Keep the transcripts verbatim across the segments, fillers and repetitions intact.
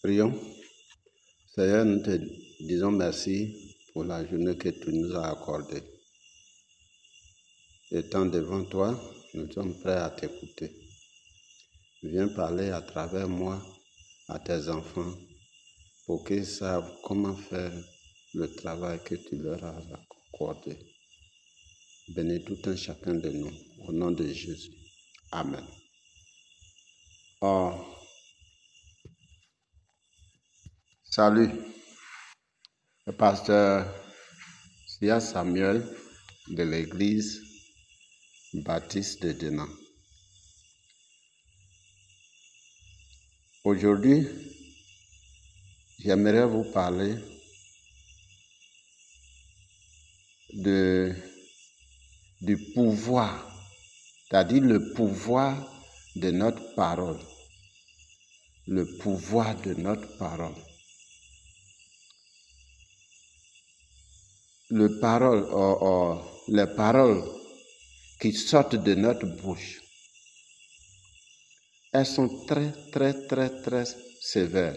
Prions. Seigneur, nous te disons merci pour la journée que tu nous as accordée. Étant devant toi, nous sommes prêts à t'écouter. Viens parler à travers moi à tes enfants pour qu'ils savent comment faire le travail que tu leur as accordé. Bénis tout un chacun de nous, au nom de Jésus. Amen. Oh. Salut, le pasteur Sia Samuel de l'église baptiste de Denan. Aujourd'hui, j'aimerais vous parler de, du pouvoir, c'est-à-dire le pouvoir de notre parole. Le pouvoir de notre parole. Le parole, oh, oh, les paroles qui sortent de notre bouche, elles sont très, très, très, très sévères.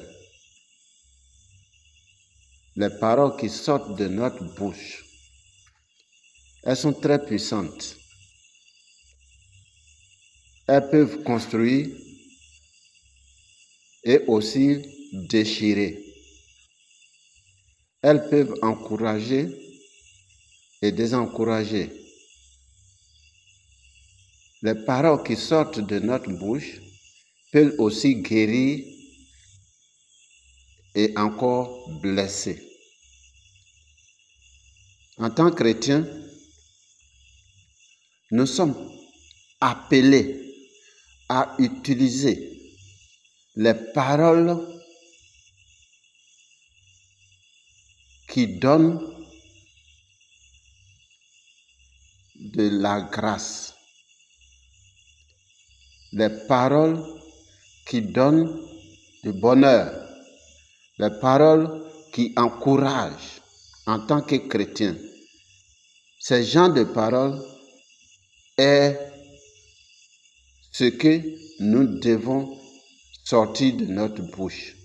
Les paroles qui sortent de notre bouche, elles sont très puissantes. Elles peuvent construire et aussi déchirer. Elles peuvent encourager et désencourager. Les paroles qui sortent de notre bouche peuvent aussi guérir et encore blesser. En tant que chrétiens, nous sommes appelés à utiliser les paroles qui donnent de la grâce, les paroles qui donnent du bonheur, les paroles qui encouragent en tant que chrétien. Ces genres de paroles est ce que nous devons sortir de notre bouche.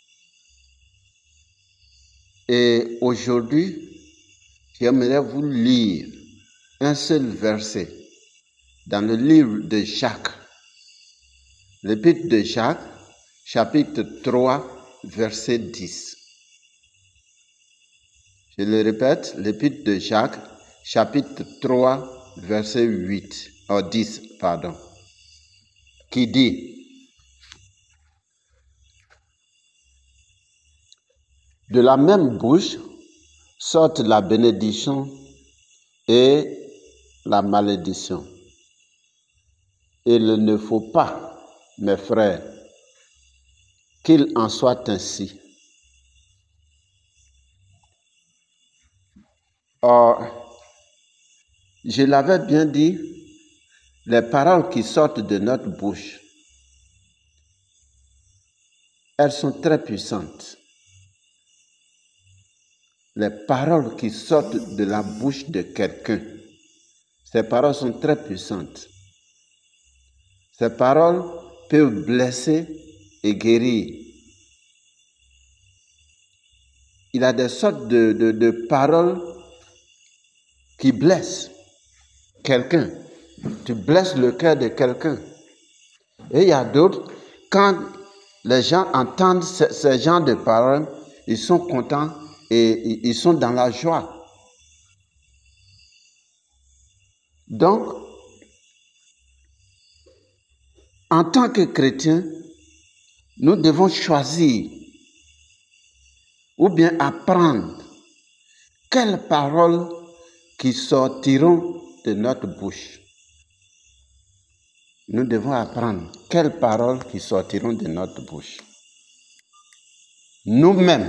Et aujourd'hui, j'aimerais vous lire un seul verset dans le livre de Jacques, l'épître de Jacques, chapitre trois, verset dix. Je le répète, l'épître de Jacques, chapitre trois, verset huit, oh dix, pardon, qui dit: de la même bouche sortent la bénédiction et la malédiction. Il ne faut pas, mes frères, qu'il en soit ainsi. Or, je l'avais bien dit, les paroles qui sortent de notre bouche, elles sont très puissantes. Les paroles qui sortent de la bouche de quelqu'un, ces paroles sont très puissantes. Ces paroles peuvent blesser et guérir. Il y a des sortes de, de, de paroles qui blessent quelqu'un. Tu blesses le cœur de quelqu'un. Et il y a d'autres, quand les gens entendent ce, ce genre de paroles, ils sont contents et ils sont dans la joie. Donc, en tant que chrétiens, nous devons choisir ou bien apprendre quelles paroles qui sortiront de notre bouche. Nous devons apprendre quelles paroles qui sortiront de notre bouche. Nous-mêmes,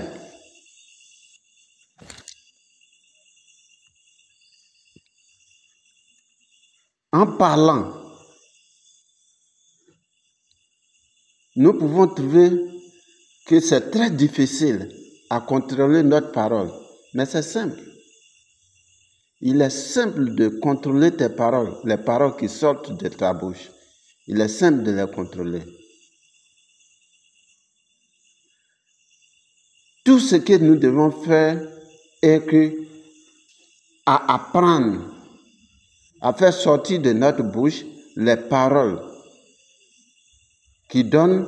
en parlant, nous pouvons trouver que c'est très difficile à contrôler notre parole, mais c'est simple. Il est simple de contrôler tes paroles, les paroles qui sortent de ta bouche. Il est simple de les contrôler. Tout ce que nous devons faire est que à apprendre, à faire sortir de notre bouche les paroles qui donnent,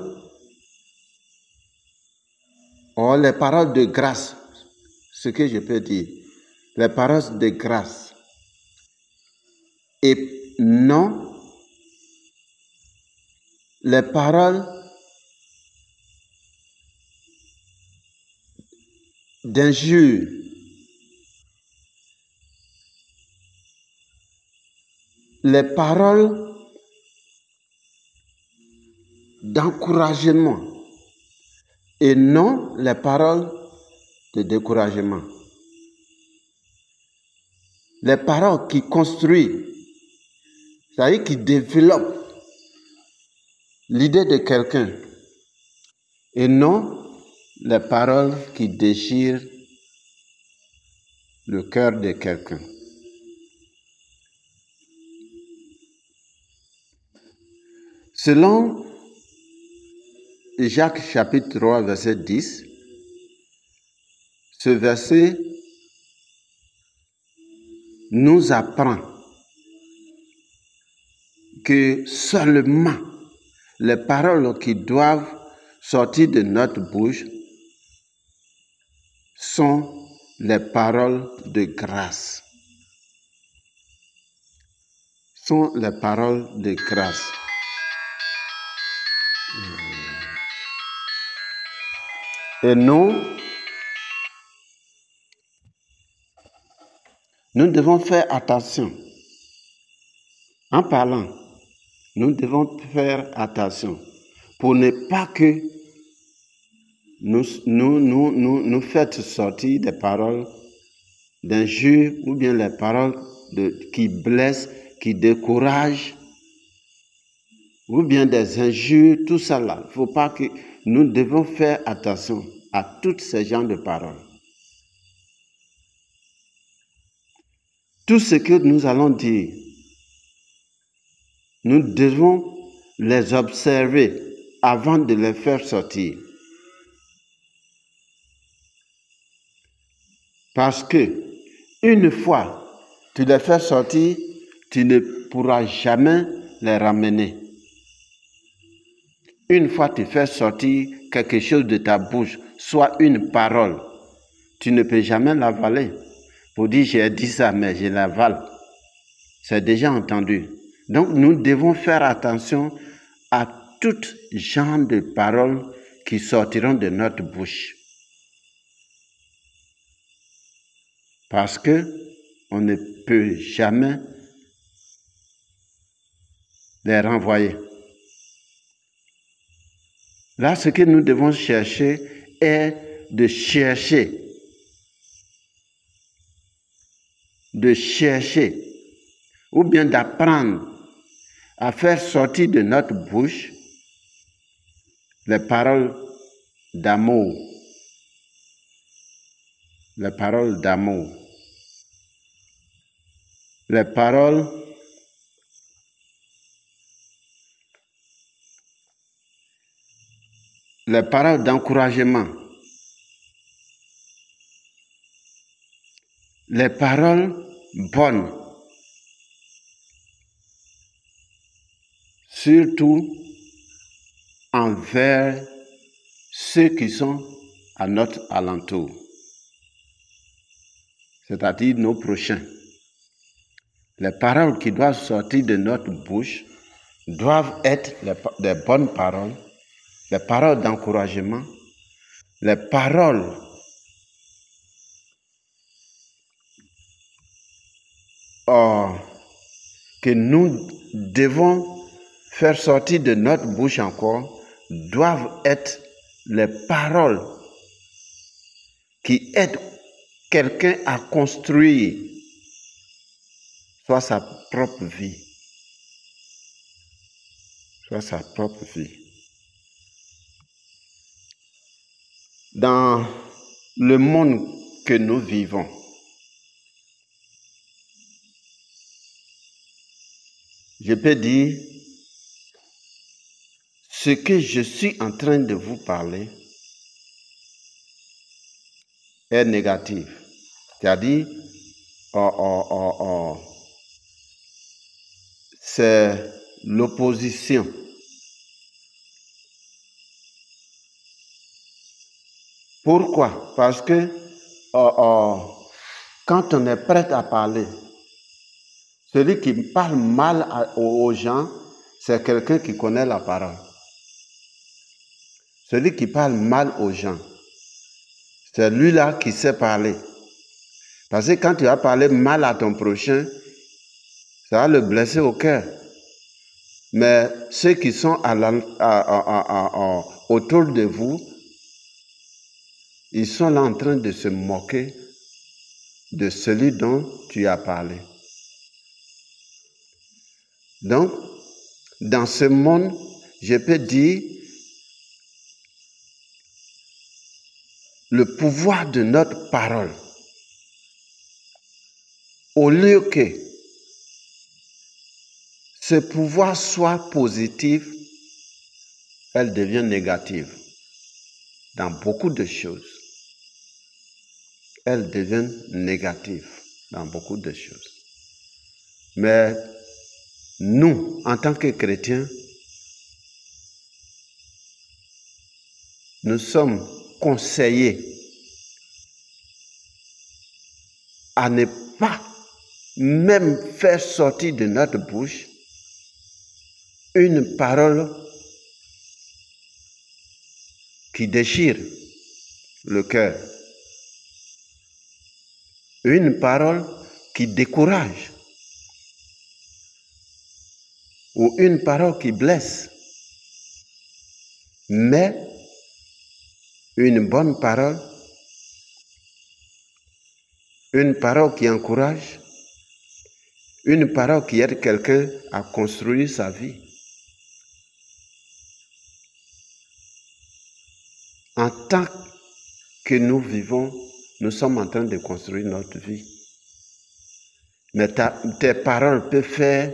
ou les paroles de grâce, ce que je peux dire, les paroles de grâce, et non les paroles d'injure, les paroles d'encouragement et non les paroles de découragement. Les paroles qui construisent, c'est-à-dire qui développent l'idée de quelqu'un et non les paroles qui déchirent le cœur de quelqu'un. Selon Jacques chapitre trois, verset dix, ce verset nous apprend que seulement les paroles qui doivent sortir de notre bouche sont les paroles de grâce. Sont les paroles de grâce. Et nous, nous devons faire attention. En parlant, nous devons faire attention pour ne pas que nous nous, nous, nous, nous faites sortir des paroles d'injure ou bien les paroles de, qui blessent, qui découragent, ou bien des injures, tout ça là. Il ne faut pas que nous devons faire attention à tous ces genres de paroles. Tout ce que nous allons dire, nous devons les observer avant de les faire sortir. Parce que une fois tu les fais sortir, tu ne pourras jamais les ramener. Une fois tu fais sortir quelque chose de ta bouche, soit une parole, tu ne peux jamais l'avaler. Pour dire j'ai dit ça, mais je l'avale. C'est déjà entendu. Donc nous devons faire attention à tout genre de paroles qui sortiront de notre bouche. Parce que on ne peut jamais les renvoyer. Là, ce que nous devons chercher est de chercher, de chercher, ou bien d'apprendre à faire sortir de notre bouche les paroles d'amour, les paroles d'amour, les paroles les paroles d'encouragement, les paroles bonnes, surtout envers ceux qui sont à notre alentour, c'est-à-dire nos prochains. Les paroles qui doivent sortir de notre bouche doivent être les, les bonnes paroles, les paroles d'encouragement, les paroles oh, que nous devons faire sortir de notre bouche encore, doivent être les paroles qui aident quelqu'un à construire soit sa propre vie, soit sa propre vie. Dans le monde que nous vivons, je peux dire, ce que je suis en train de vous parler, est négative. C'est-à-dire, oh, oh, oh, oh, c'est l'opposition. Pourquoi? Parce que oh, oh, quand on est prêt à parler, celui qui parle mal à, aux gens, c'est quelqu'un qui connaît la parole. Celui qui parle mal aux gens, c'est lui-là qui sait parler. Parce que quand tu vas parler mal à ton prochain, ça va le blesser au cœur. Mais ceux qui sont à la, à, à, à, à, autour de vous, ils sont là en train de se moquer de celui dont tu as parlé. Donc, dans ce monde, je peux dire, le pouvoir de notre parole, au lieu que ce pouvoir soit positif, elle devient négative dans beaucoup de choses. Elle devient négative dans beaucoup de choses. Mais nous, en tant que chrétiens, nous sommes conseillés à ne pas même faire sortir de notre bouche une parole qui déchire le cœur, une parole qui décourage ou une parole qui blesse, mais une bonne parole, une parole qui encourage, une parole qui aide quelqu'un à construire sa vie. En tant que nous vivons, nous sommes en train de construire notre vie. Mais ta, tes paroles peuvent faire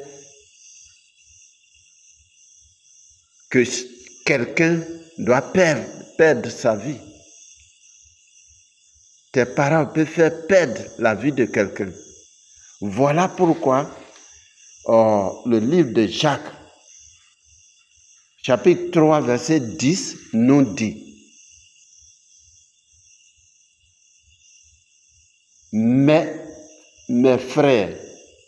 que quelqu'un doit perdre, perdre sa vie. Tes paroles peuvent faire perdre la vie de quelqu'un. Voilà pourquoi oh, le livre de Jacques, chapitre trois, verset dix, nous dit: Mais, mes frères,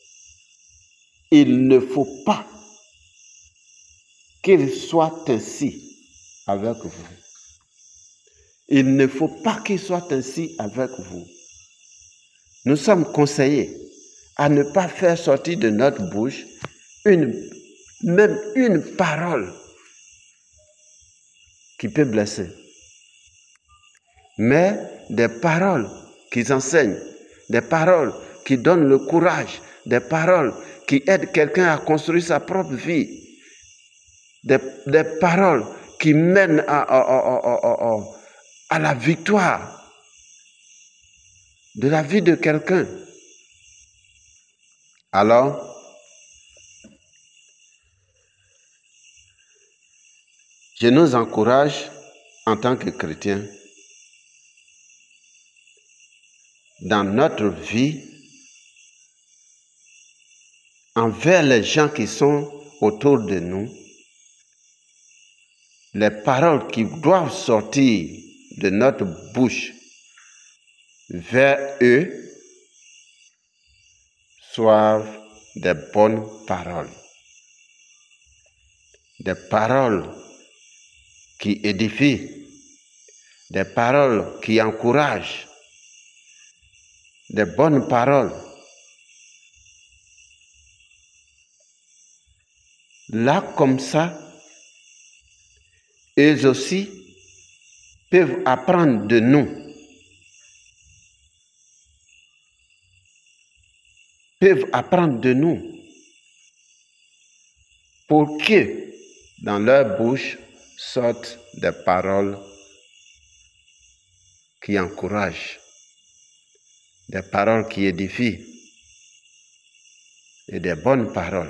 il ne faut pas qu'il soit ainsi avec vous. Il ne faut pas qu'il soit ainsi avec vous. Nous sommes conseillés à ne pas faire sortir de notre bouche une, même une parole qui peut blesser, mais des paroles qui enseignent, des paroles qui donnent le courage, des paroles qui aident quelqu'un à construire sa propre vie, des, des paroles qui mènent à, à, à, à, à, à la victoire de la vie de quelqu'un. Alors, je nous encourage en tant que chrétiens dans notre vie envers les gens qui sont autour de nous, les paroles qui doivent sortir de notre bouche vers eux soient des bonnes paroles, des paroles qui édifient, des paroles qui encouragent, des bonnes paroles. Là, comme ça, eux aussi peuvent apprendre de nous, peuvent apprendre de nous pour que dans leur bouche sortent des paroles qui encouragent, des paroles qui édifient et des bonnes paroles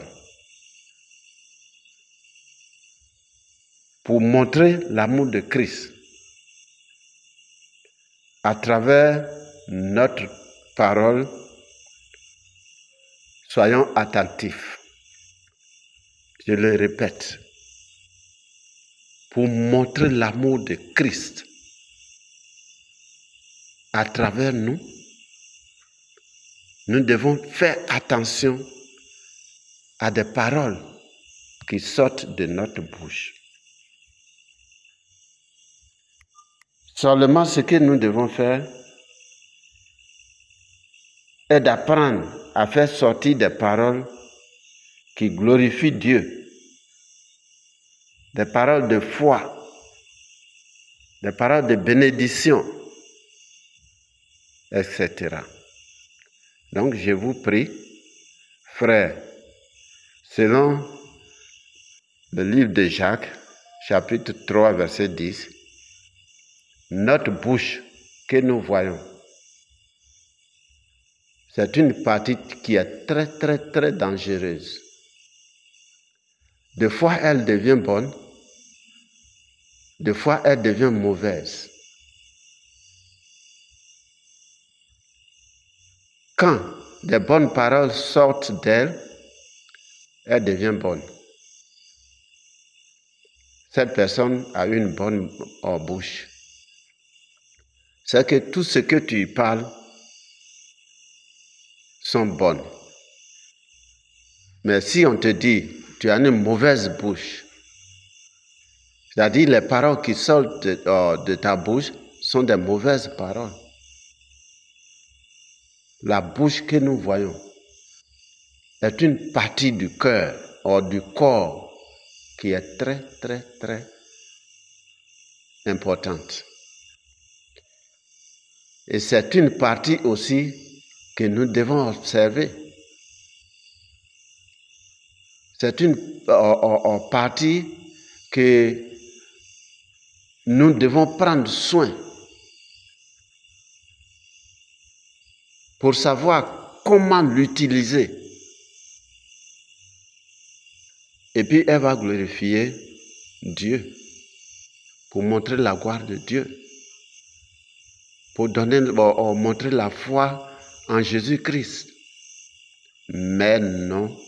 pour montrer l'amour de Christ à travers notre parole, soyons attentifs. Je le répète, pour montrer l'amour de Christ à travers nous, nous devons faire attention à des paroles qui sortent de notre bouche. Seulement ce que nous devons faire est d'apprendre à faire sortir des paroles qui glorifient Dieu, des paroles de foi, des paroles de bénédiction, et cetera. Donc je vous prie, frères, selon le livre de Jacques, chapitre trois, verset dix, notre bouche que nous voyons, c'est une partie qui est très, très, très dangereuse. Des fois, elle devient bonne, des fois, elle devient mauvaise. Quand des bonnes paroles sortent d'elle, elle devient bonne. Cette personne a une bonne bouche. C'est que tout ce que tu parles sont bonnes. Mais si on te dit, tu as une mauvaise bouche, c'est-à-dire les paroles qui sortent de, euh, de ta bouche sont des mauvaises paroles. La bouche que nous voyons est une partie du cœur ou du corps qui est très, très, très importante. Et c'est une partie aussi que nous devons observer. C'est une euh, euh, partie que nous devons prendre soin pour savoir comment l'utiliser. Et puis elle va glorifier Dieu pour montrer la gloire de Dieu, pour donner, pour montrer la foi en Jésus-Christ. Mais non,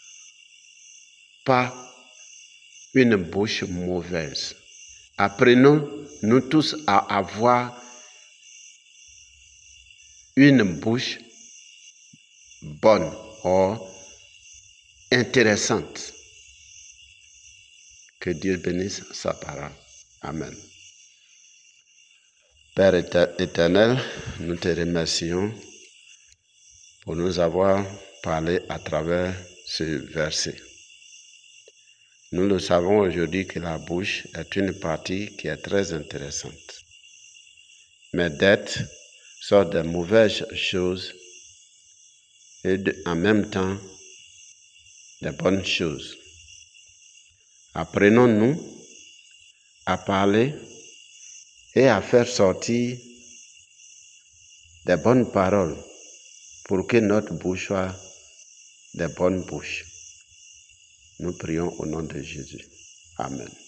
pas une bouche mauvaise. Apprenons, nous tous, à avoir une bouche bonne ou intéressante. Que Dieu bénisse sa parole. Amen. Père éternel, nous te remercions pour nous avoir parlé à travers ce verset. Nous le savons aujourd'hui que la bouche est une partie qui est très intéressante. Mais d'être sort de mauvaises choses et de, en même temps de bonnes choses. Apprenons-nous à parler et à faire sortir des bonnes paroles pour que notre bouche soit des bonnes bouches. Nous prions au nom de Jésus. Amen.